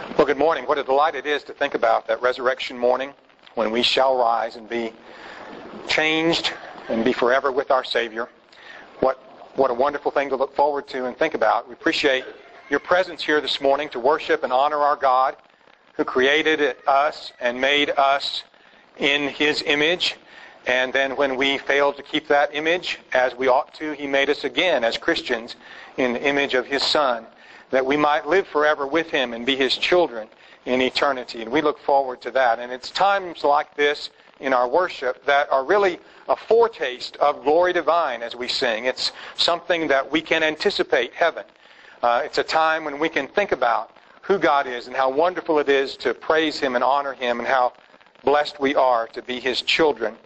Well, good morning. What a delight it is to think about that resurrection morning when we shall rise and be changed and be forever with our Savior. What a wonderful thing to look forward to and think about. We appreciate your presence here this morning to worship and honor our God who created us and made us in His image. And then when we failed to keep that image as we ought to, He made us again as Christians in the image of His Son, that we might live forever with Him and be His children in eternity. And we look forward to that. And it's times like this in our worship that are really a foretaste of glory divine as we sing. It's something that we can anticipate heaven. It's a time when we can think about who God is and how wonderful it is to praise Him and honor Him and how blessed we are to be His children.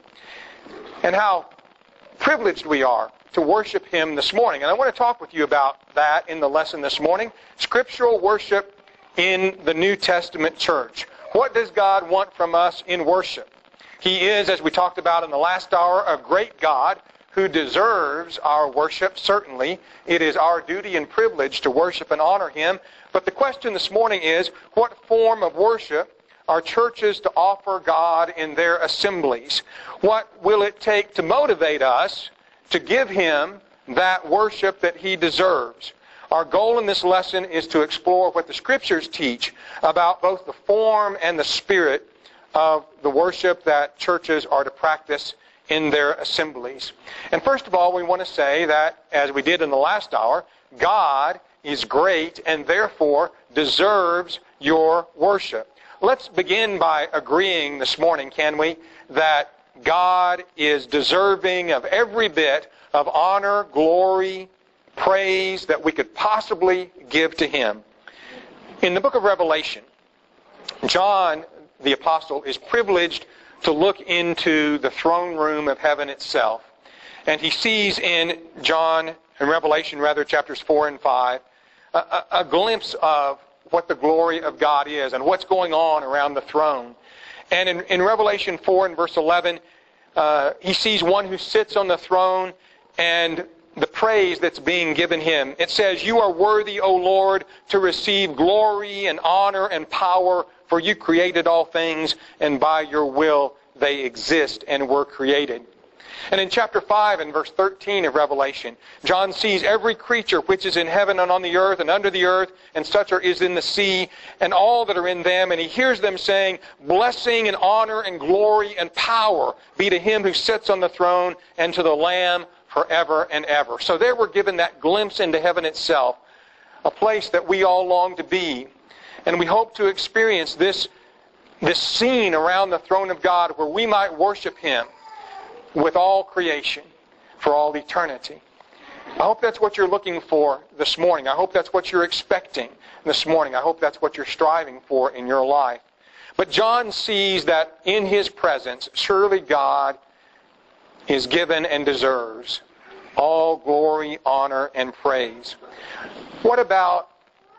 And how privileged we are to worship Him this morning. And I want to talk with you about that in the lesson this morning. Scriptural worship in the New Testament church. What does God want from us in worship? He is, as we talked about in the last hour, a great God who deserves our worship, certainly. It is our duty and privilege to worship and honor Him. But the question this morning is, what form of worship are churches to offer God in their assemblies? What will it take to motivate us to give Him that worship that He deserves? Our goal in this lesson is to explore what the Scriptures teach about both the form and the spirit of the worship that churches are to practice in their assemblies. And first of all, we want to say that, as we did in the last hour, God is great and therefore deserves your worship. Let's begin by agreeing this morning, can we, that God is deserving of every bit of honor, glory, praise that we could possibly give to Him. In the book of Revelation, John, the apostle, is privileged to look into the throne room of heaven itself. And he sees in Revelation, chapters 4 and 5, a glimpse of what the glory of God is and what's going on around the throne. And in Revelation 4 and verse 11, he sees one who sits on the throne and the praise that's being given Him. It says, "You are worthy, O Lord, to receive glory and honor and power, for You created all things, and by Your will they exist and were created." And in chapter 5 and verse 13 of Revelation, John sees every creature which is in heaven and on the earth and under the earth, and such as is in the sea, and all that are in them. And he hears them saying, "Blessing and honor and glory and power be to Him who sits on the throne and to the Lamb forever and ever." So there we're given that glimpse into heaven itself, a place that we all long to be. And we hope to experience this scene around the throne of God where we might worship Him with all creation for all eternity. I hope that's what you're looking for this morning. I hope that's what you're expecting this morning. I hope that's what you're striving for in your life. But John sees that in His presence, surely God is given and deserves all glory, honor, and praise. What about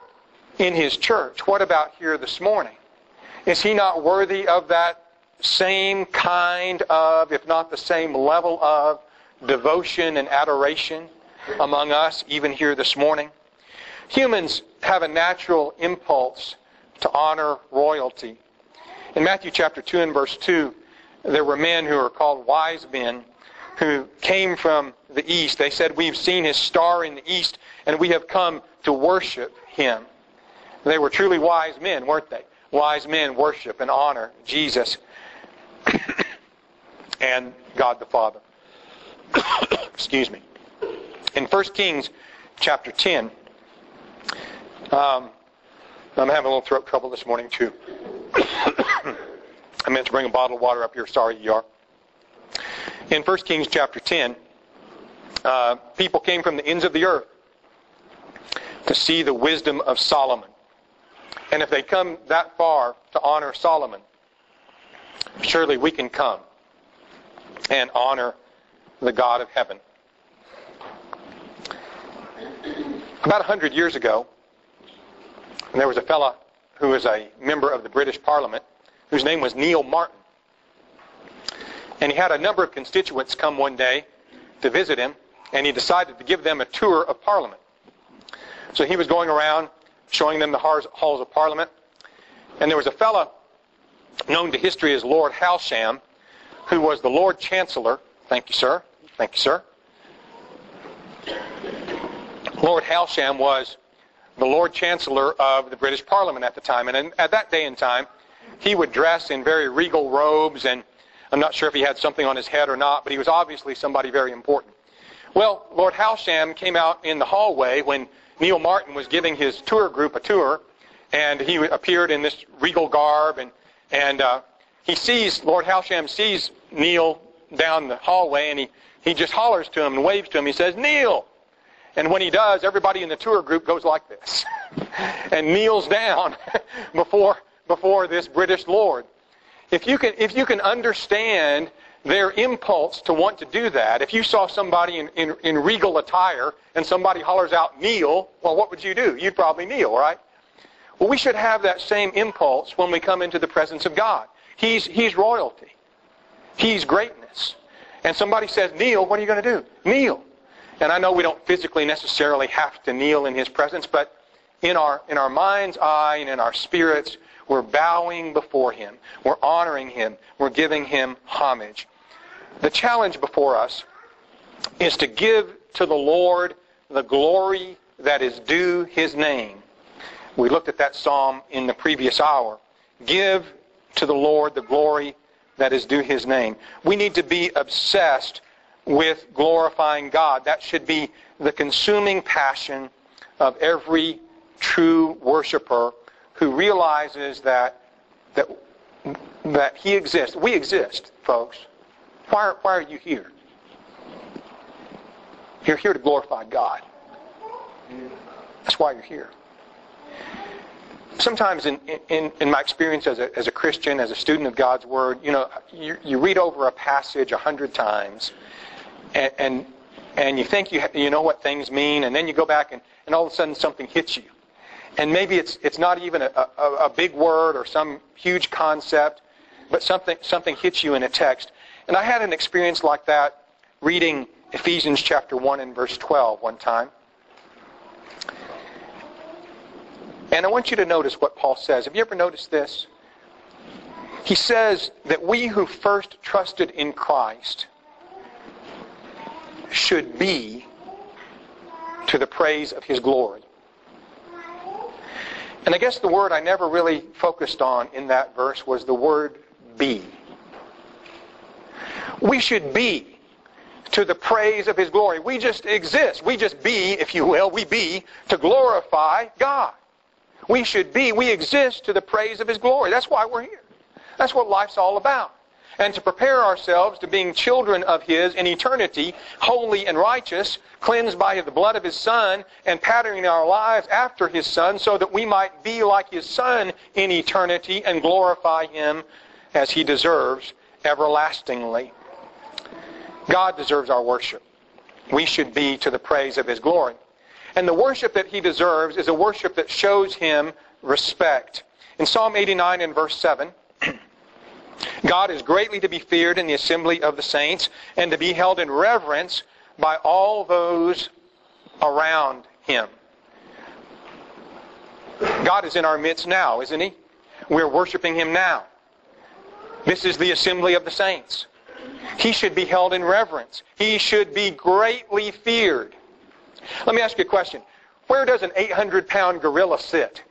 in His church? What about here this morning? Is He not worthy of that same kind of, if not the same level of, devotion and adoration among us, even here this morning? Humans have a natural impulse to honor royalty. In Matthew chapter 2 and verse 2, there were men who are called wise men who came from the east. They said, "We've seen His star in the east, and we have come to worship Him." They were truly wise men, weren't they? Wise men worship and honor Jesus and God the Father. Excuse me. In 1 Kings chapter 10, I'm having a little throat trouble this morning too. I meant to bring a bottle of water up here. Sorry, you are. In 1 Kings chapter 10, people came from the ends of the earth to see the wisdom of Solomon. And if they come that far to honor Solomon, surely we can come and honor the God of heaven. About 100 years ago, there was a fellow who was a member of the British Parliament whose name was Neil Martin. And he had a number of constituents come one day to visit him, and he decided to give them a tour of Parliament. So he was going around showing them the halls of Parliament, And there was a fellow known to history as Lord Hailsham, who was the Lord Chancellor. Thank you, sir. Thank you, sir. Lord Hailsham was the Lord Chancellor of the British Parliament at the time. And at that day and time, he would dress in very regal robes, and I'm not sure if he had something on his head or not, but he was obviously somebody very important. Well, Lord Hailsham came out in the hallway when Neil Martin was giving his tour group a tour, and he appeared in this regal garb, and Lord Hailsham sees Neil down the hallway, and he just hollers to him and waves to him. He says, "Neil!" And when he does, everybody in the tour group goes like this and kneels down before this British Lord. If you can understand their impulse to want to do that, if you saw somebody in regal attire and somebody hollers out, "Kneel," well, what would you do? You'd probably kneel, right? Well, we should have that same impulse when we come into the presence of God. He's royalty. He's greatness. And somebody says, "Kneel," what are you going to do? Kneel. And I know we don't physically necessarily have to kneel in His presence, but in our mind's eye and in our spirits, we're bowing before Him. We're honoring Him. We're giving Him homage. The challenge before us is to give to the Lord the glory that is due His name. We looked at that psalm in the previous hour. Give to the Lord the glory that is due His name. We need to be obsessed with glorifying God. That should be the consuming passion of every true worshiper who realizes that He exists. We exist, folks. Why are you here? You're here to glorify God. That's why you're here. Sometimes in my experience as a Christian, as a student of God's Word, you read over a passage 100 times, and you think you know what things mean, and then you go back and all of a sudden something hits you. And maybe it's not even a big word or some huge concept, but something hits you in a text. And I had an experience like that reading Ephesians chapter 1 and verse 12 one time. And I want you to notice what Paul says. Have you ever noticed this? He says that we who first trusted in Christ should be to the praise of His glory. And I guess the word I never really focused on in that verse was the word be. We should be to the praise of His glory. We just exist. We just be, if you will, we be to glorify God. We exist to the praise of His glory. That's why we're here. That's what life's all about. And to prepare ourselves to being children of His in eternity, holy and righteous, cleansed by the blood of His Son, and patterning our lives after His Son so that we might be like His Son in eternity and glorify Him as He deserves everlastingly. God deserves our worship. We should be to the praise of His glory. And the worship that He deserves is a worship that shows Him respect. In Psalm 89 and verse 7, God is greatly to be feared in the assembly of the saints and to be held in reverence by all those around Him. God is in our midst now, isn't He? We're worshiping Him now. This is the assembly of the saints. He should be held in reverence. He should be greatly feared. Let me ask you a question. Where does an 800-pound gorilla sit?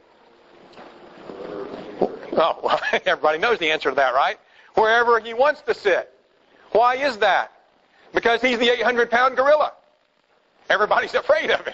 Oh, well, everybody knows the answer to that, right? Wherever he wants to sit. Why is that? Because he's the 800-pound gorilla. Everybody's afraid of him.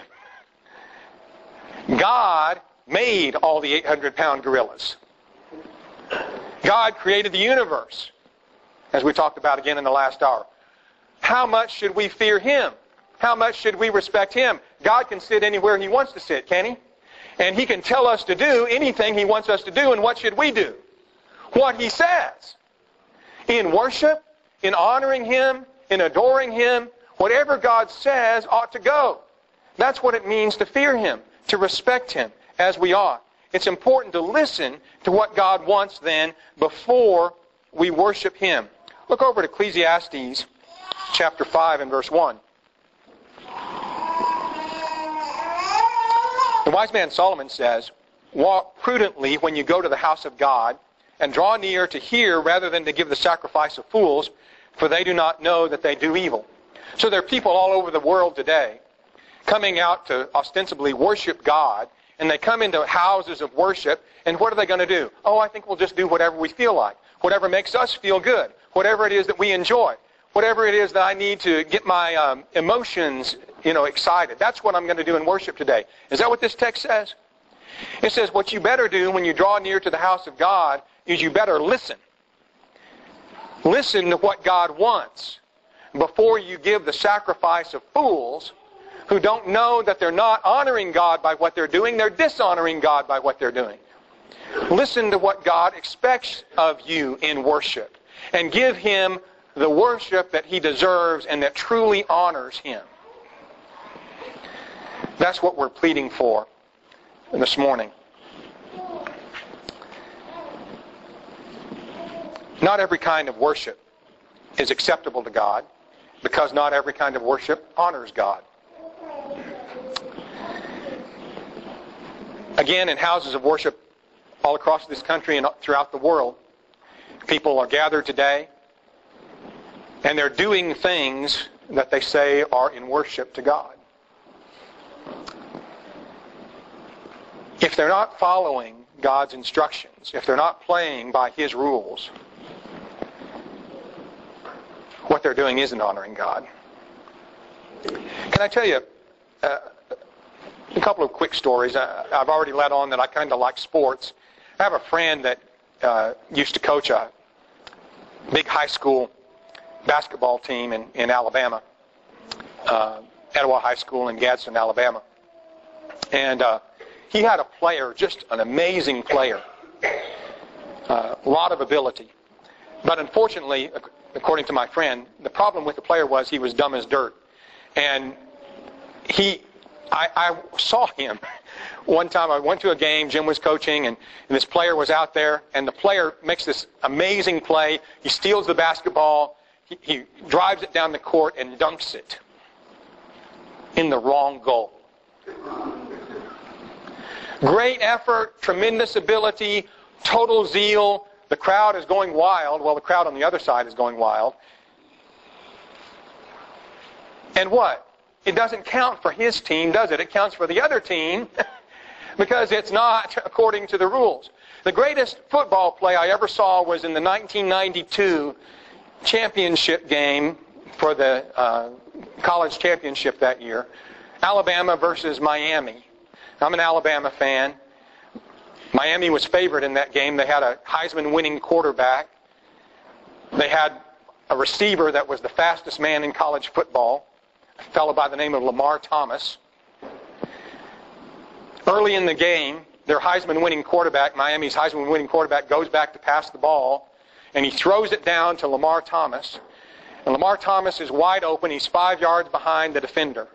God made all the 800-pound gorillas. God created the universe, as we talked about again in the last hour. How much should we fear Him? How much should we respect Him? God can sit anywhere He wants to sit, can He? And He can tell us to do anything He wants us to do, and what should we do? What He says. In worship, in honoring Him, in adoring Him, whatever God says ought to go. That's what it means to fear Him, to respect Him as we ought. It's important to listen to what God wants then before we worship Him. Look over at Ecclesiastes chapter 5 and verse 1. The wise man Solomon says, walk prudently when you go to the house of God, and draw near to hear rather than to give the sacrifice of fools, for they do not know that they do evil. So there are people all over the world today coming out to ostensibly worship God, and they come into houses of worship, and what are they going to do? Oh, I think we'll just do whatever we feel like, whatever makes us feel good, whatever it is that we enjoy, whatever it is that I need to get my emotions, excited. That's what I'm going to do in worship today. Is that what this text says? It says what you better do when you draw near to the house of God is you better listen. Listen to what God wants before you give the sacrifice of fools who don't know that they're not honoring God by what they're doing. They're dishonoring God by what they're doing. Listen to what God expects of you in worship and give Him the worship that He deserves and that truly honors Him. That's what we're pleading for this morning. Not every kind of worship is acceptable to God because not every kind of worship honors God. Again, in houses of worship all across this country and throughout the world, people are gathered today and they're doing things that they say are in worship to God. If they're not following God's instructions, if they're not playing by His rules, what they're doing isn't honoring God. Can I tell you a couple of quick stories? I've already let on that I kind of like sports. I have a friend that used to coach a big high school basketball team in Alabama, Etowah High School in Gadsden, Alabama. And he had a player, just an amazing player, a lot of ability. But unfortunately, according to my friend, the problem with the player was he was dumb as dirt. And I saw him one time. I went to a game, Jim was coaching, and this player was out there, and the player makes this amazing play. He steals the basketball, he drives it down the court and dunks it in the wrong goal. Great effort, tremendous ability, total zeal. The crowd is going wild. Well, the crowd on the other side is going wild. And what? It doesn't count for his team, does it? It counts for the other team because it's not according to the rules. The greatest football play I ever saw was in the 1992 championship game for the college championship that year. Alabama versus Miami. I'm an Alabama fan. Miami was favored in that game. They had a Heisman-winning quarterback. They had a receiver that was the fastest man in college football, a fellow by the name of Lamar Thomas. Early in the game, their Heisman-winning quarterback, Miami's Heisman-winning quarterback, goes back to pass the ball, and he throws it down to Lamar Thomas. And Lamar Thomas is wide open. He's 5 yards behind the defender.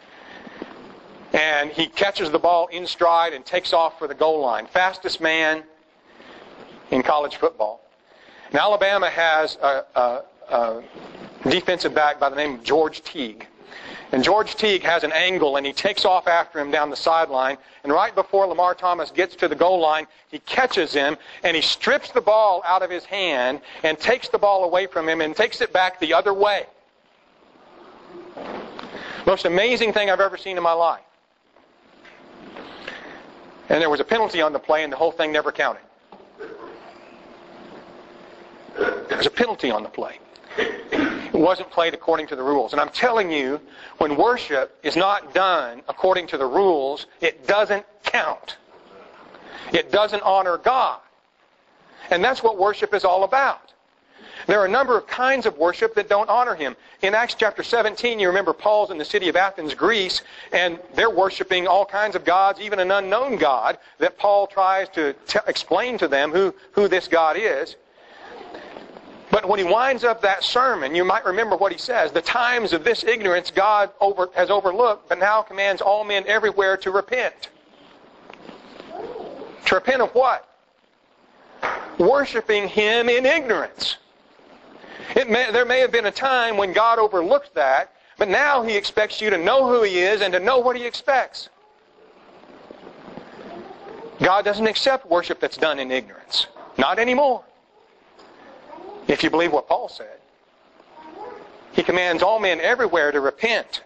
And he catches the ball in stride and takes off for the goal line. Fastest man in college football. And Alabama has a defensive back by the name of George Teague. And George Teague has an angle, and he takes off after him down the sideline. And right before Lamar Thomas gets to the goal line, he catches him, and he strips the ball out of his hand and takes the ball away from him and takes it back the other way. Most amazing thing I've ever seen in my life. And there was a penalty on the play, and the whole thing never counted. There was a penalty on the play. It wasn't played according to the rules. And I'm telling you, when worship is not done according to the rules, it doesn't count. It doesn't honor God. And that's what worship is all about. There are a number of kinds of worship that don't honor Him. In Acts chapter 17, you remember Paul's in the city of Athens, Greece, and they're worshiping all kinds of gods, even an unknown God that Paul tries to explain to them who this God is. But when he winds up that sermon, you might remember what he says. The times of this ignorance God has overlooked, but now commands all men everywhere to repent. To repent of what? Worshiping Him in ignorance. There may have been a time when God overlooked that, but now He expects you to know who He is and to know what He expects. God doesn't accept worship that's done in ignorance. Not anymore. If you believe what Paul said. He commands all men everywhere to repent.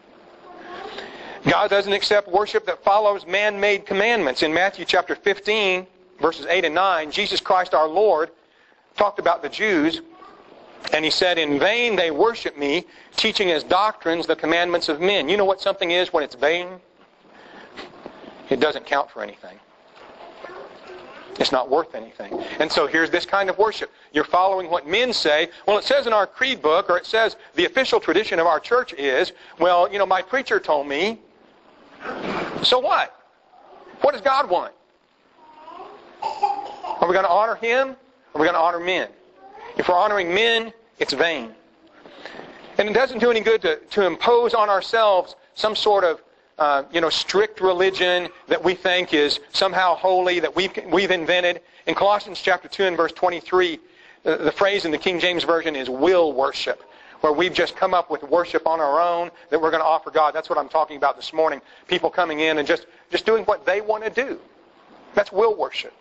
God doesn't accept worship that follows man-made commandments. In Matthew chapter 15, verses 8 and 9, Jesus Christ our Lord talked about the Jews, and He said, "In vain they worship me, teaching as doctrines the commandments of men." You know what something is when it's vain? It doesn't count for anything. It's not worth anything. And so here's this kind of worship. You're following what men say. Well, it says in our creed book, or it says the official tradition of our church is, well, my preacher told me. So what? What does God want? Are we going to honor Him? Or are we going to honor men? If we're honoring men, it's vain. And it doesn't do any good to impose on ourselves some sort of strict religion that we think is somehow holy, that we've invented. In Colossians chapter 2 and verse 23, the phrase in the King James Version is will worship, where we've just come up with worship on our own that we're going to offer God. That's what I'm talking about this morning. People coming in and just doing what they want to do. That's will worship.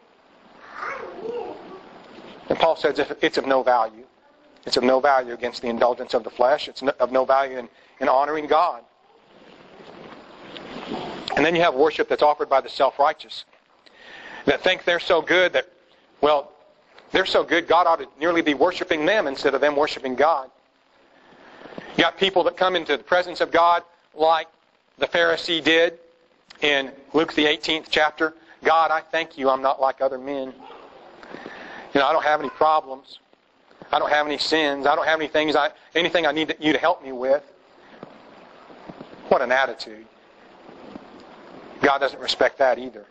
And Paul says it's of no value. It's of no value against the indulgence of the flesh. It's of no value in honoring God. And then you have worship that's offered by the self-righteous, that think they're so good that, well, they're so good God ought to nearly be worshiping them instead of them worshiping God. You got people that come into the presence of God like the Pharisee did in Luke the 18th chapter. God, I thank you I'm not like other men. I don't have any problems. I don't have any sins. I don't have anything I need you to help me with. What an attitude. God doesn't respect that either.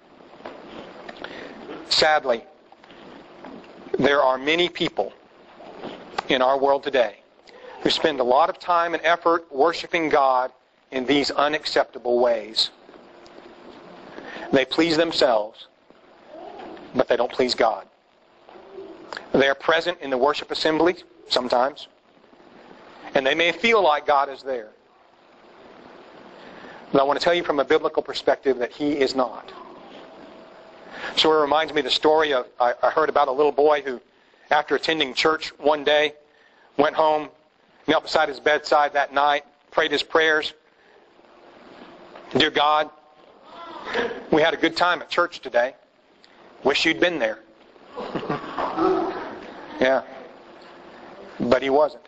Sadly, there are many people in our world today who spend a lot of time and effort worshiping God in these unacceptable ways. They please themselves, but they don't please God. They are present in the worship assembly sometimes, and they may feel like God is there. But I want to tell you from a biblical perspective that He is not. So it reminds me of the story of, I heard about a little boy who, after attending church one day, went home, knelt beside his bedside that night, prayed his prayers. Dear God, we had a good time at church today. Wish you'd been there. Yeah. But he wasn't.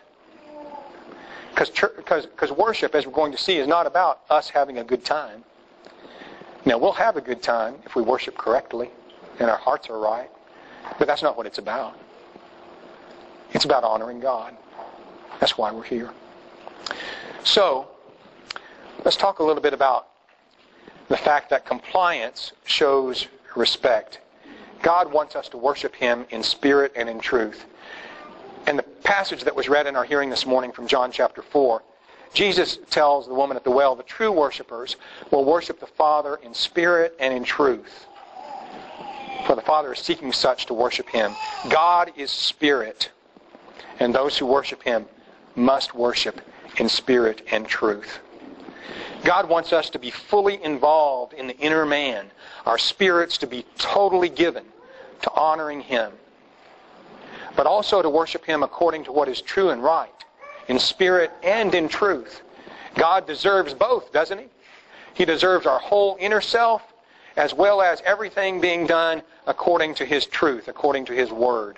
Because worship, as we're going to see, is not about us having a good time. Now, we'll have a good time if we worship correctly and our hearts are right. But that's not what it's about. It's about honoring God. That's why we're here. So, let's talk a little bit about the fact that compliance shows respect. God wants us to worship Him in spirit and in truth. And the passage that was read in our hearing this morning from John chapter 4, Jesus tells the woman at the well, the true worshipers will worship the Father in spirit and in truth. For the Father is seeking such to worship Him. God is spirit, and those who worship Him must worship in spirit and truth. God wants us to be fully involved in the inner man, our spirits to be totally given to honoring Him, but also to worship Him according to what is true and right, in spirit and in truth. God deserves both, doesn't He? He deserves our whole inner self, as well as everything being done according to His truth, according to His Word.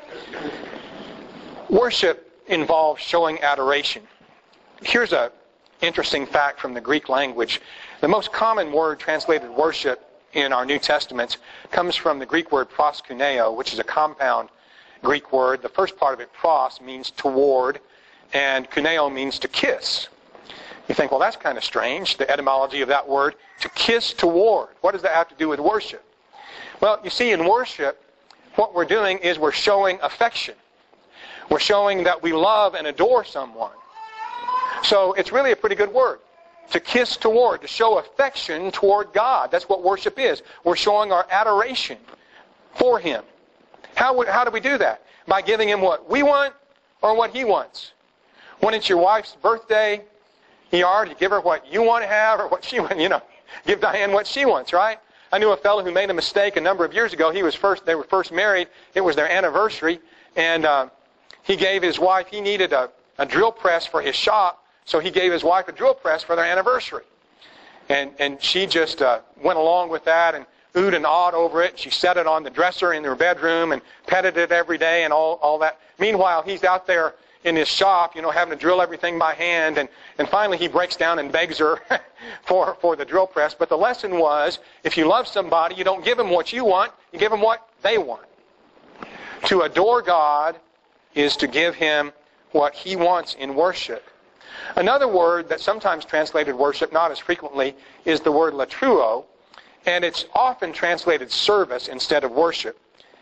Worship involves showing adoration. Here's an interesting fact from the Greek language. The most common word translated worship in our New Testaments comes from the Greek word proskuneo, which is a compound Greek word. The first part of it, pros, means toward, and kuneo means to kiss. You think, well, that's kind of strange, the etymology of that word, to kiss toward. What does that have to do with worship? Well, you see, in worship, what we're doing is we're showing affection. We're showing that we love and adore someone. So it's really a pretty good word. To kiss toward, to show affection toward God. That's what worship is. We're showing our adoration for Him. How do we do that? By giving Him what we want or what He wants. When it's your wife's birthday, you give her what you want to have or what she wants. Give Diane what she wants, right? I knew a fellow who made a mistake a number of years ago. They were first married. It was their anniversary. And he gave his wife, he needed a drill press for his shop. So he gave his wife a drill press for their anniversary. And she just went along with that and oohed and awed over it. She set it on the dresser in their bedroom and petted it every day and all that. Meanwhile, he's out there in his shop, having to drill everything by hand. And finally he breaks down and begs her for the drill press. But the lesson was, if you love somebody, you don't give them what you want, you give them what they want. To adore God is to give Him what He wants in worship. Another word that's sometimes translated worship, not as frequently, is the word latruo, and it's often translated service instead of worship.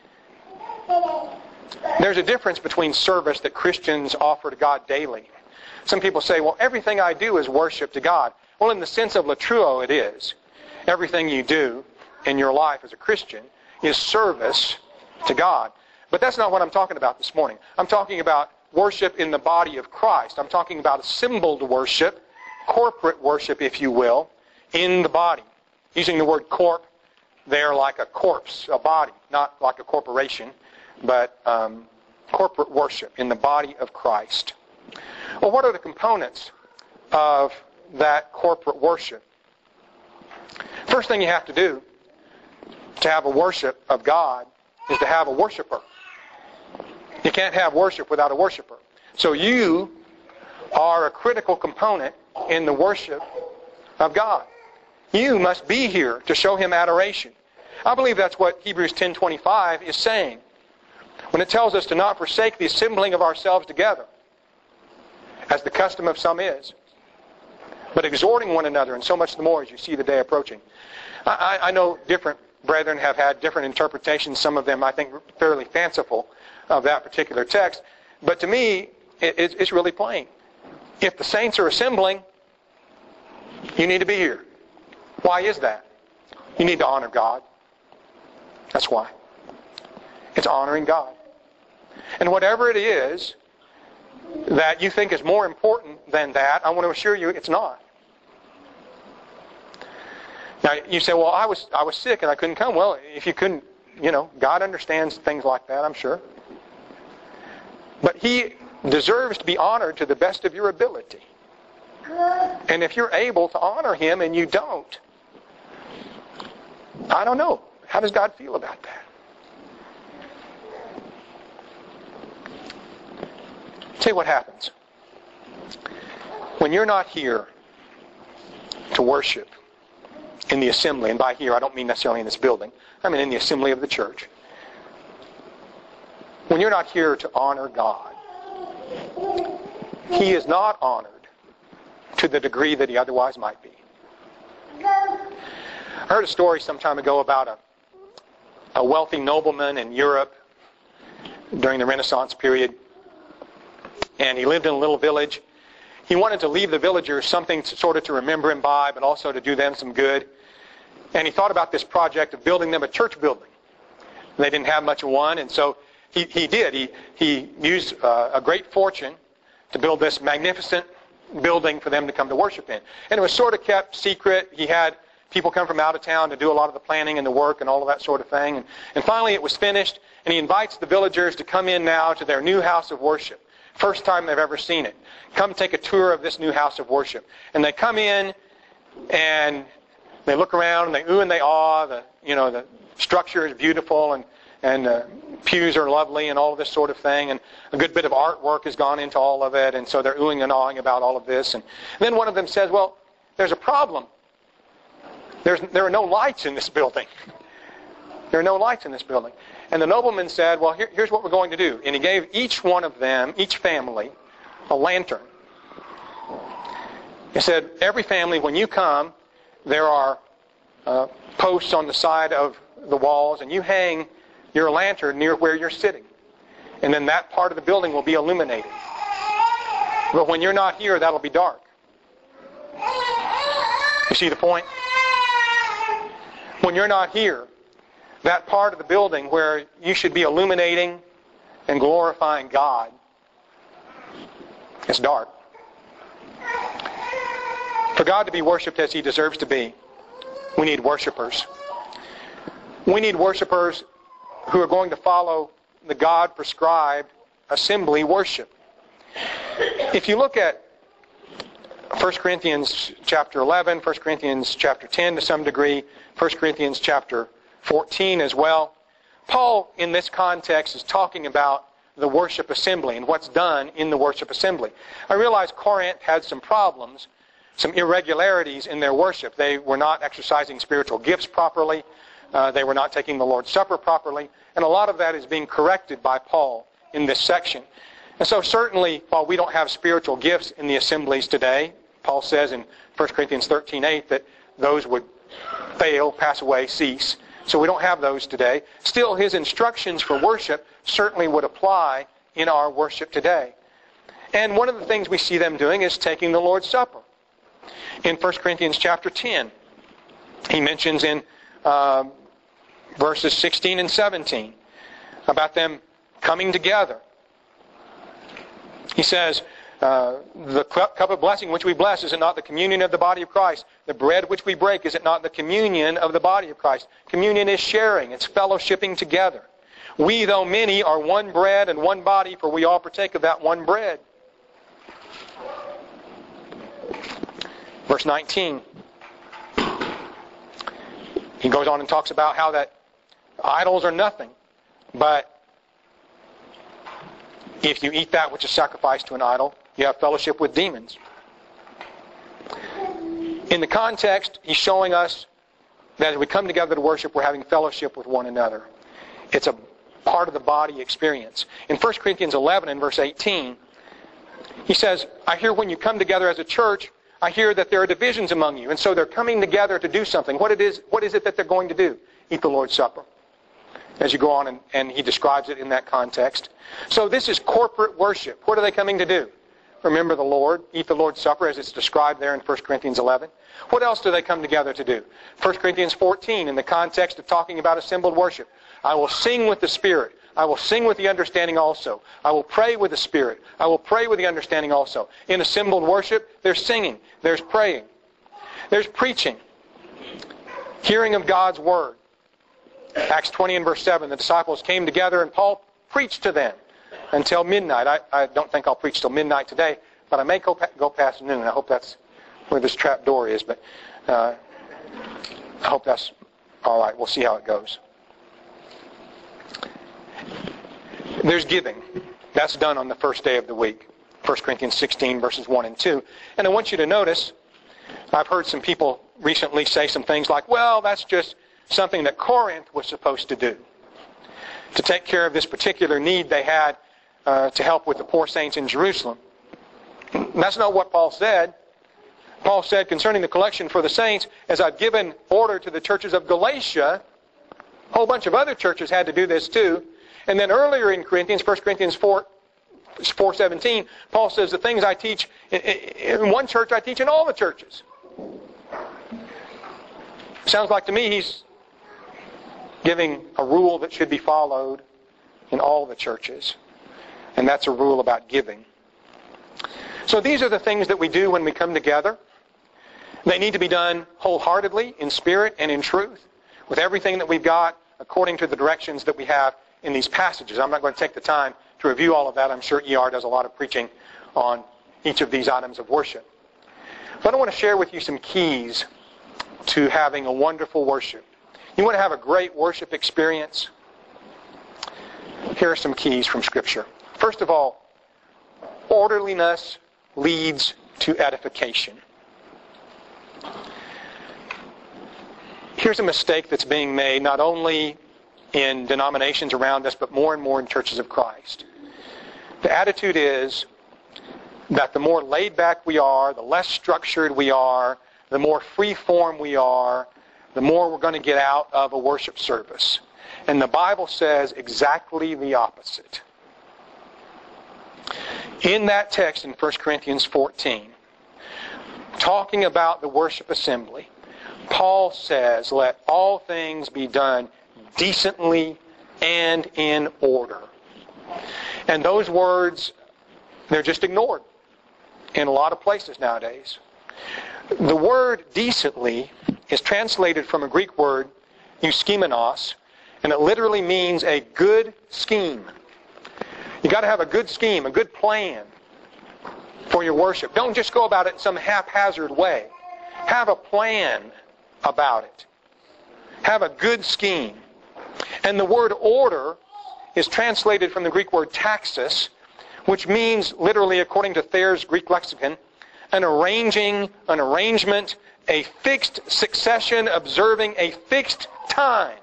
There's a difference between service that Christians offer to God daily. Some people say, well, everything I do is worship to God. Well, in the sense of latruo, it is. Everything you do in your life as a Christian is service to God. But that's not what I'm talking about this morning. I'm talking about worship in the body of Christ. I'm talking about assembled worship, corporate worship, if you will, in the body. Using the word corp there like a corpse, a body, not like a corporation, but corporate worship in the body of Christ. Well, what are the components of that corporate worship? First thing you have to do to have a worship of God is to have a worshiper. You can't have worship without a worshiper. So you are a critical component in the worship of God. You must be here to show Him adoration. I believe that's what Hebrews 10:25 is saying when it tells us to not forsake the assembling of ourselves together, as the custom of some is, but exhorting one another, and so much the more as you see the day approaching. I know different brethren have had different interpretations, some of them I think fairly fanciful, of that particular text. But to me, it's really plain. If the saints are assembling, you need to be here. Why is that? You need to honor God. That's why. It's honoring God. And whatever it is that you think is more important than that, I want to assure you it's not. Now, you say, well, I was sick and I couldn't come. Well, if you couldn't, God understands things like that, I'm sure. But He deserves to be honored to the best of your ability. And if you're able to honor Him and you don't, I don't know. How does God feel about that? Tell you what happens. When you're not here to worship in the assembly, and by here I don't mean necessarily in this building, I mean in the assembly of the church. When you're not here to honor God, He is not honored to the degree that He otherwise might be. I heard a story some time ago about a wealthy nobleman in Europe during the Renaissance period, and he lived in a little village. He wanted to leave the villagers something sort of to remember him by, but also to do them some good. And he thought about this project of building them a church building. They didn't have much of one, and so he did. He used a great fortune to build this magnificent building for them to come to worship in. And it was sort of kept secret. He had people come from out of town to do a lot of the planning and the work and all of that sort of thing. And finally it was finished, and he invites the villagers to come in now to their new house of worship. First time they've ever seen it. Come take a tour of this new house of worship. And they come in, and they look around, and they ooh and they awe. The structure is beautiful, and the pews are lovely, and all of this sort of thing. And a good bit of artwork has gone into all of it, and so they're oohing and awing about all of this. And then one of them says, well, there's a problem. There are no lights in this building. There are no lights in this building. And the nobleman said, well, here's what we're going to do. And he gave each one of them, each family, a lantern. He said, every family, when you come, there are posts on the side of the walls, and you hang your lantern near where you're sitting. And then that part of the building will be illuminated. But when you're not here, that'll be dark. You see the point? When you're not here, that part of the building where you should be illuminating and glorifying God, it's dark. For God to be worshipped as He deserves to be, we need worshipers. We need worshipers who are going to follow the God-prescribed assembly worship. If you look at 1 Corinthians chapter 11, 1 Corinthians chapter 10 to some degree, 1 Corinthians chapter 14 as well, Paul in this context is talking about the worship assembly and what's done in the worship assembly. I realize Corinth had some problems, some irregularities in their worship. They were not exercising spiritual gifts properly. They were not taking the Lord's Supper properly. And a lot of that is being corrected by Paul in this section. And so certainly, while we don't have spiritual gifts in the assemblies today, Paul says in 1 Corinthians 13:8 that those would fail, pass away, cease. So we don't have those today. Still, his instructions for worship certainly would apply in our worship today. And one of the things we see them doing is taking the Lord's Supper. In 1 Corinthians chapter 10, he mentions in verses 16 and 17 about them coming together. He says, the cup of blessing which we bless, is it not the communion of the body of Christ? The bread which we break, is it not the communion of the body of Christ? Communion is sharing. It's fellowshipping together. We, though many, are one bread and one body, for we all partake of that one bread. Verse 19. He goes on and talks about how that idols are nothing, but if you eat that which is sacrificed to an idol, you have fellowship with demons. In the context, he's showing us that as we come together to worship, we're having fellowship with one another. It's a part of the body experience. In 1 Corinthians 11 and verse 18, he says, I hear when you come together as a church, I hear that there are divisions among you. And so they're coming together to do something. What is it that they're going to do? Eat the Lord's Supper. As you go on, and he describes it in that context. So this is corporate worship. What are they coming to do? Remember the Lord, eat the Lord's Supper as it's described there in 1 Corinthians 11. What else do they come together to do? 1 Corinthians 14, in the context of talking about assembled worship. I will sing with the Spirit. I will sing with the understanding also. I will pray with the Spirit. I will pray with the understanding also. In assembled worship, there's singing. There's praying. There's preaching. Hearing of God's Word. Acts 20 and verse 7, the disciples came together and Paul preached to them until midnight. I don't think I'll preach till midnight today, but I may go past noon. I hope that's where this trap door is, but I hope that's all right. We'll see how it goes. There's giving. That's done on the first day of the week. 1 Corinthians 16 verses 1 and 2. And I want you to notice, I've heard some people recently say some things like, well, that's just something that Corinth was supposed to do, to take care of this particular need they had to help with the poor saints in Jerusalem. That's not what Paul said. Paul said concerning the collection for the saints, as I've given order to the churches of Galatia, a whole bunch of other churches had to do this too. And then earlier in Corinthians, 1 Corinthians 4:17, Paul says the things I teach in one church, I teach in all the churches. Sounds like to me he's giving a rule that should be followed in all the churches. And that's a rule about giving. So these are the things that we do when we come together. They need to be done wholeheartedly, in spirit and in truth, with everything that we've got according to the directions that we have in these passages. I'm not going to take the time to review all of that. I'm sure ER does a lot of preaching on each of these items of worship. But I want to share with you some keys to having a wonderful worship. You want to have a great worship experience? Here are some keys from Scripture. First of all, orderliness leads to edification. Here's a mistake that's being made not only in denominations around us, but more and more in churches of Christ. The attitude is that the more laid back we are, the less structured we are, the more free form we are, the more we're going to get out of a worship service. And the Bible says exactly the opposite. In that text in 1 Corinthians 14, talking about the worship assembly, Paul says, let all things be done decently and in order. And those words, they're just ignored in a lot of places nowadays. The word decently is translated from a Greek word euschemenos, and it literally means a good scheme. You got to have a good scheme, a good plan for your worship. Don't just go about it in some haphazard way. Have a plan about it. Have a good scheme. And the word order is translated from the Greek word taxis, which means literally, according to Thayer's Greek lexicon, an arranging, an arrangement, a fixed succession observing a fixed time.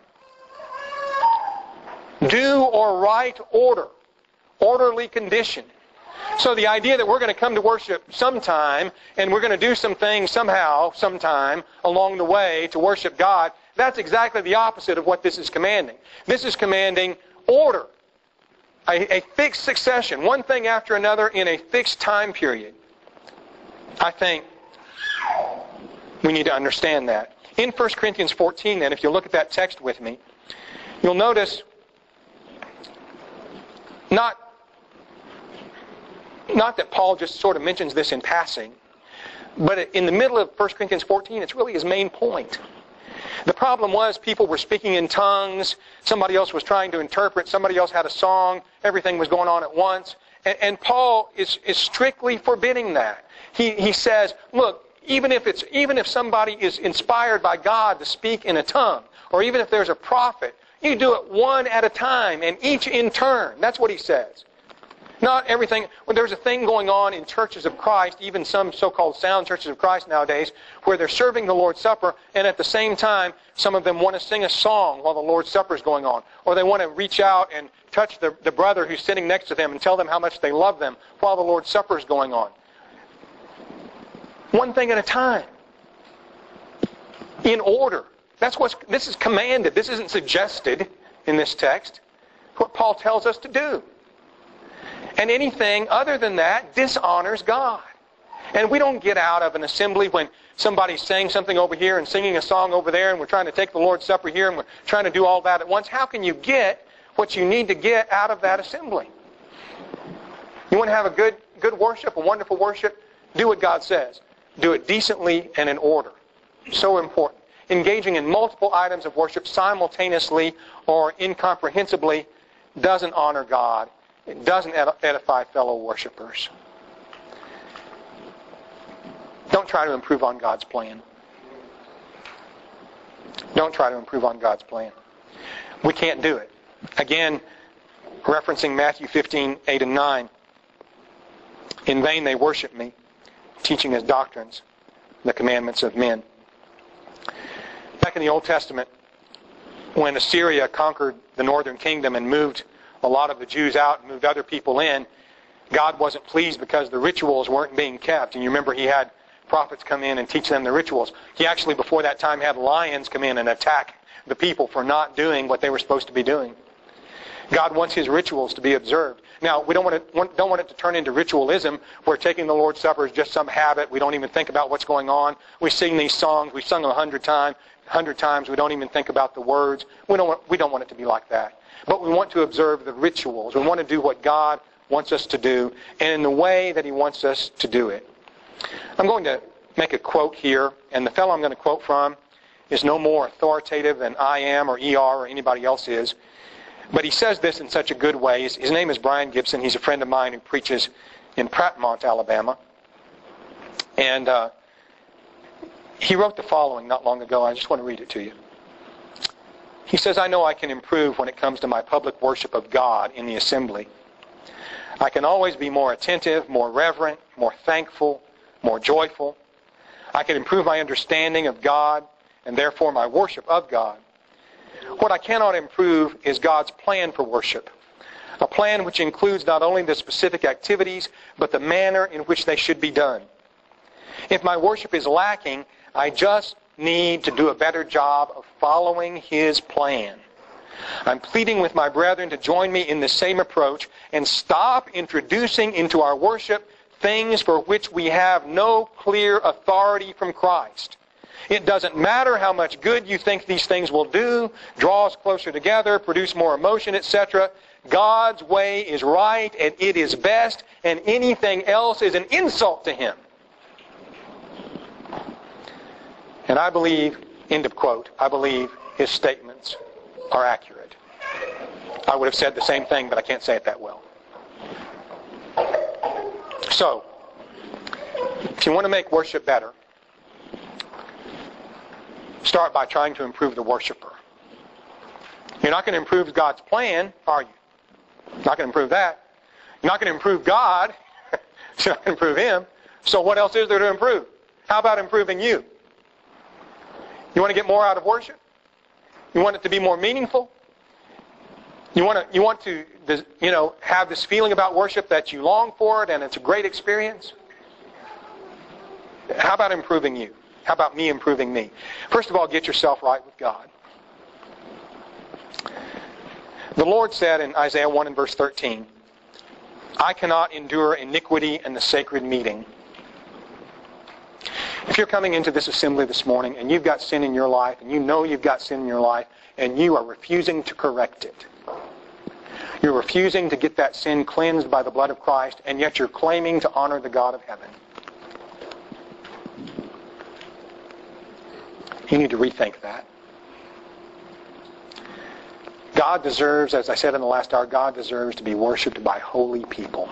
Due or right order. Orderly condition. So the idea that we're going to come to worship sometime and we're going to do some things somehow, sometime along the way to worship God, that's exactly the opposite of what this is commanding. This is commanding order. A fixed succession, one thing after another in a fixed time period. I think we need to understand that. In 1 Corinthians 14 then, if you look at that text with me, you'll notice not that Paul just sort of mentions this in passing, but in the middle of 1 Corinthians 14, it's really his main point. The problem was people were speaking in tongues, somebody else was trying to interpret, somebody else had a song, everything was going on at once, and Paul is strictly forbidding that. He says, look, even if somebody is inspired by God to speak in a tongue, or even if there's a prophet, you do it one at a time and each in turn. That's what he says. Not everything. Well, there's a thing going on in churches of Christ, even some so-called sound churches of Christ nowadays, where they're serving the Lord's Supper, and at the same time, some of them want to sing a song while the Lord's Supper is going on. Or they want to reach out and touch the brother who's sitting next to them and tell them how much they love them while the Lord's Supper is going on. One thing at a time. In order. This is commanded. This isn't suggested in this text. What Paul tells us to do. And anything other than that dishonors God. And we don't get out of an assembly when somebody's saying something over here and singing a song over there and we're trying to take the Lord's Supper here and we're trying to do all that at once. How can you get what you need to get out of that assembly? You want to have a good worship, a wonderful worship? Do what God says. Do it decently and in order. So important. Engaging in multiple items of worship simultaneously or incomprehensibly doesn't honor God. It doesn't edify fellow worshipers. Don't try to improve on God's plan. Don't try to improve on God's plan. We can't do it. Again, referencing Matthew 15, 8 and 9. In vain they worship me, teaching as doctrines the commandments of men. Back in the Old Testament, when Assyria conquered the northern kingdom and moved a lot of the Jews out and moved other people in, God wasn't pleased because the rituals weren't being kept. And you remember he had prophets come in and teach them the rituals. He actually, before that time, had lions come in and attack the people for not doing what they were supposed to be doing. God wants His rituals to be observed. Now, we don't want it to turn into ritualism, where taking the Lord's Supper is just some habit. We don't even think about what's going on. We sing these songs. We've sung them 100 times. We don't even think about the words. We don't want it to be like that. But we want to observe the rituals. We want to do what God wants us to do, and in the way that He wants us to do it. I'm going to make a quote here, and the fellow I'm going to quote from is no more authoritative than I am or ER or anybody else is. But he says this in such a good way. His name is Brian Gibson. He's a friend of mine who preaches in Prattmont, Alabama. And he wrote the following not long ago. I just want to read it to you. He says, I know I can improve when it comes to my public worship of God in the assembly. I can always be more attentive, more reverent, more thankful, more joyful. I can improve my understanding of God and therefore my worship of God. What I cannot improve is God's plan for worship. A plan which includes not only the specific activities, but the manner in which they should be done. If my worship is lacking, I just need to do a better job of following His plan. I'm pleading with my brethren to join me in the same approach and stop introducing into our worship things for which we have no clear authority from Christ. It doesn't matter how much good you think these things will do, draw us closer together, produce more emotion, etc. God's way is right and it is best, and anything else is an insult to Him. And I believe, end of quote, I believe his statements are accurate. I would have said the same thing, but I can't say it that well. So, if you want to make worship better, start by trying to improve the worshiper. You're not going to improve God's plan, are you? Not going to improve that. You're not going to improve God. You're not going to improve Him. So what else is there to improve? How about improving you? You want to get more out of worship? You want it to be more meaningful? You want to have this feeling about worship that you long for it and it's a great experience? How about improving you? How about me improving me? First of all, get yourself right with God. The Lord said in Isaiah 1 and verse 13, I cannot endure iniquity in the sacred meeting. If you're coming into this assembly this morning and you've got sin in your life, and you know you've got sin in your life, and you are refusing to correct it, you're refusing to get that sin cleansed by the blood of Christ, and yet you're claiming to honor the God of heaven, you need to rethink that. God deserves, as I said in the last hour, God deserves to be worshipped by holy people.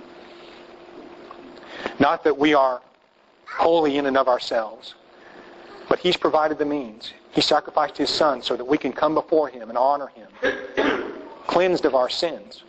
Not that we are holy in and of ourselves, but He's provided the means. He sacrificed His Son so that we can come before Him and honor Him, cleansed of our sins,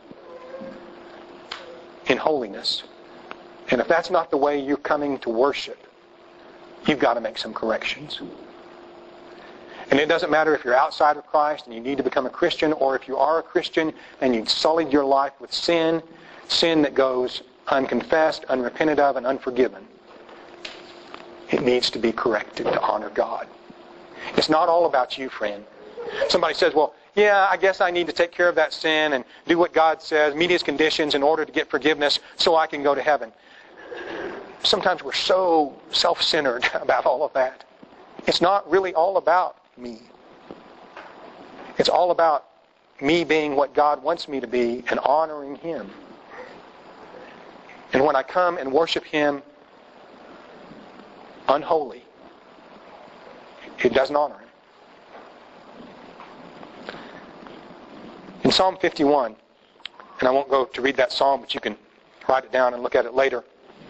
in holiness. And if that's not the way you're coming to worship, you've got to make some corrections. And it doesn't matter if you're outside of Christ and you need to become a Christian, or if you are a Christian and you've sullied your life with sin that goes unconfessed, unrepented of, and unforgiven. It needs to be corrected to honor God. It's not all about you, friend. Somebody says, well, yeah, I guess I need to take care of that sin and do what God says, meet His conditions in order to get forgiveness so I can go to heaven. Sometimes we're so self-centered about all of that. It's not really all about me. It's all about me being what God wants me to be and honoring Him. And when I come and worship Him unholy, it doesn't honor Him. In Psalm 51, and I won't go to read that psalm, but you can write it down and look at it later,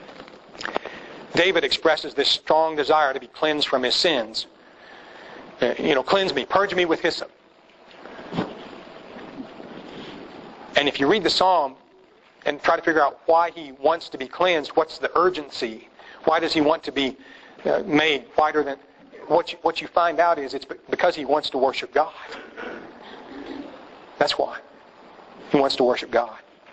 David expresses this strong desire to be cleansed from his sins. Cleanse me, purge me with hyssop. And if you read the psalm and try to figure out why he wants to be cleansed, what's the urgency? Why does he want to be made whiter than... What you find out is it's because he wants to worship God. That's why. He wants to worship God.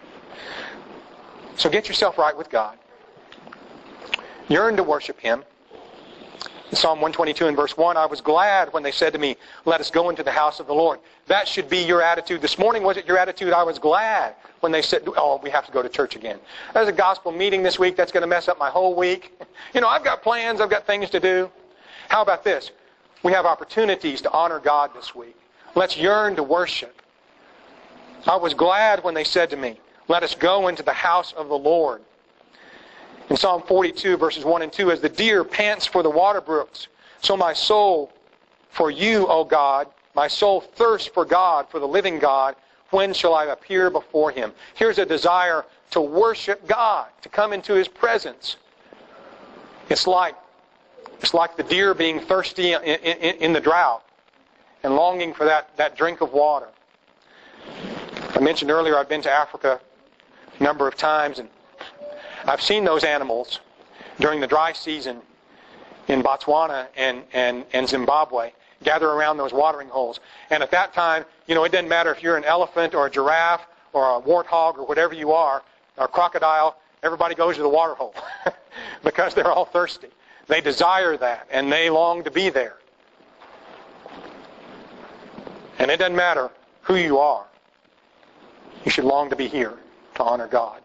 So get yourself right with God. Yearn to worship Him. In Psalm 122 and verse 1, I was glad when they said to me, let us go into the house of the Lord. That should be your attitude. This morning, was it your attitude? I was glad when they said, oh, we have to go to church again. There's a gospel meeting this week that's going to mess up my whole week. I've got plans. I've got things to do. How about this? We have opportunities to honor God this week. Let's yearn to worship. I was glad when they said to me, let us go into the house of the Lord. In Psalm 42, verses 1 and 2, as the deer pants for the water brooks, so my soul for you, O God, my soul thirsts for God, for the living God. When shall I appear before Him? Here's a desire to worship God, to come into His presence. It's like the deer being thirsty in the drought and longing for that drink of water. I mentioned earlier I've been to Africa a number of times, and I've seen those animals during the dry season in Botswana and Zimbabwe gather around those watering holes. And at that time, it doesn't matter if you're an elephant or a giraffe or a warthog or whatever you are, or a crocodile, everybody goes to the water hole because they're all thirsty. They desire that, and they long to be there. And it doesn't matter who you are. You should long to be here to honor God.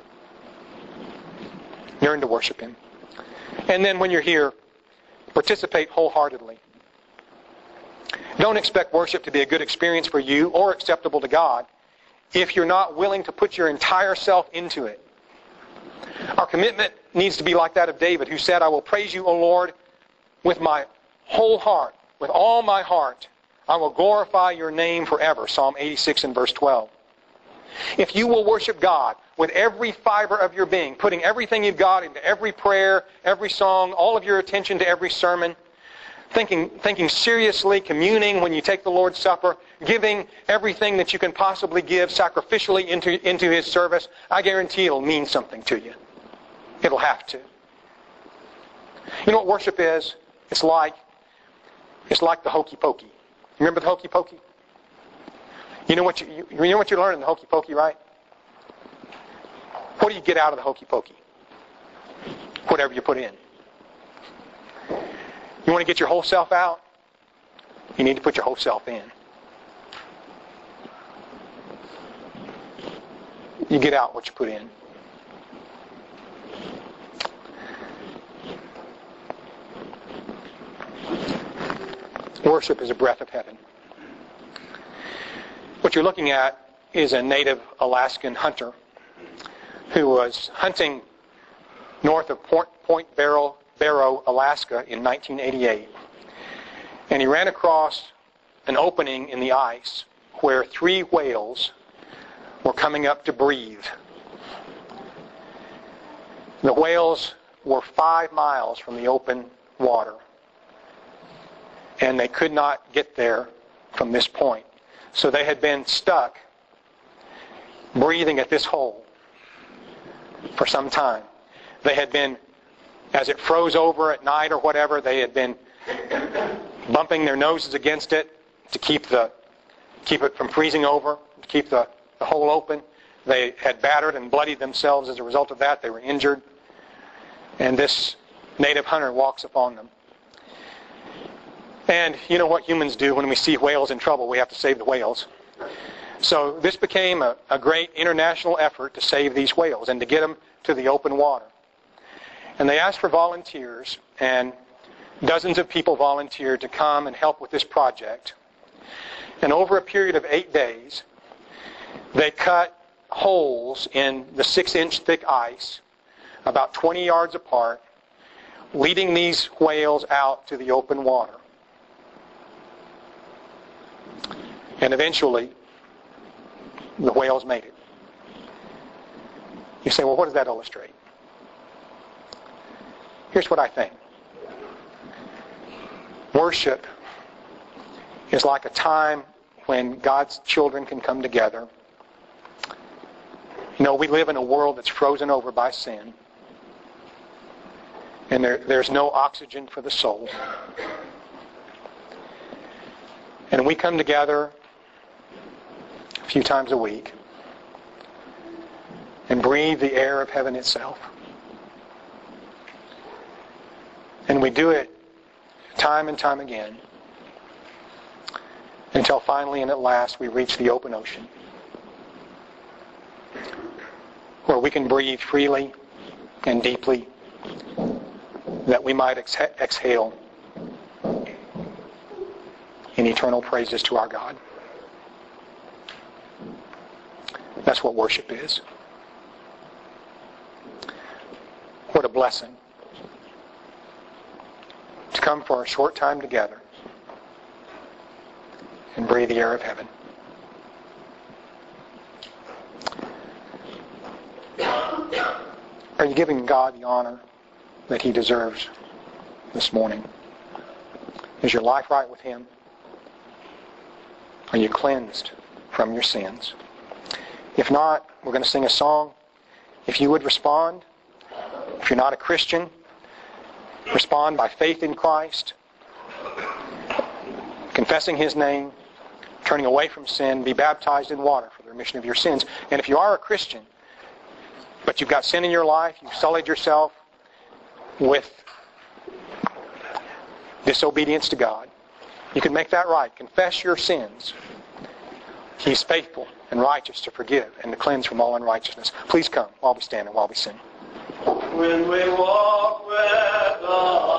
Yearn to worship Him. And then when you're here, participate wholeheartedly. Don't expect worship to be a good experience for you or acceptable to God if you're not willing to put your entire self into it. Our commitment needs to be like that of David, who said, I will praise you, O Lord, with my whole heart, with all my heart. I will glorify your name forever. Psalm 86 and verse 12. If you will worship God with every fiber of your being, putting everything you've got into every prayer, every song, all of your attention to every sermon, thinking seriously, communing when you take the Lord's Supper, giving everything that you can possibly give sacrificially into His service, I guarantee it'll mean something to you. It'll have to. You know what worship is? It's like the hokey pokey. Remember the hokey pokey? You know what you learn in the hokey pokey, right? What do you get out of the hokey pokey? Whatever you put in. You want to get your whole self out? You need to put your whole self in. You get out what you put in. Worship is a breath of heaven. What you're looking at is a native Alaskan hunter who was hunting north of Point Barrow, Alaska in 1988. And he ran across an opening in the ice where 3 whales were coming up to breathe. The whales were 5 miles from the open water. And they could not get there from this point. So they had been stuck breathing at this hole for some time. They had been, as it froze over at night or whatever, they had been bumping their noses against it to keep it from freezing over, to keep the hole open. They had battered and bloodied themselves as a result of that. They were injured. And this native hunter walks upon them. And you know what humans do when we see whales in trouble? We have to save the whales. So this became a great international effort to save these whales and to get them to the open water. And they asked for volunteers, and dozens of people volunteered to come and help with this project. And over a period of 8 days, they cut holes in the 6-inch thick ice, about 20 yards apart, leading these whales out to the open water. And eventually, the whales made it. You say, well, what does that illustrate? Here's what I think. Worship is like a time when God's children can come together. You know, we live in a world that's frozen over by sin. And there's no oxygen for the soul. And we come together a few times a week and breathe the air of heaven itself. And we do it time and time again until finally and at last we reach the open ocean where we can breathe freely and deeply that we might exhale in eternal praises to our God. That's what worship is. What a blessing to come for a short time together and breathe the air of heaven. Are you giving God the honor that He deserves this morning? Is your life right with Him? Are you cleansed from your sins? If not, we're going to sing a song. If you would respond, if you're not a Christian, respond by faith in Christ, confessing His name, turning away from sin, be baptized in water for the remission of your sins. And if you are a Christian, but you've got sin in your life, you've sullied yourself with disobedience to God, you can make that right. Confess your sins. He's faithful and righteous to forgive and to cleanse from all unrighteousness. Please come while we stand and while we sing. When we walk with God.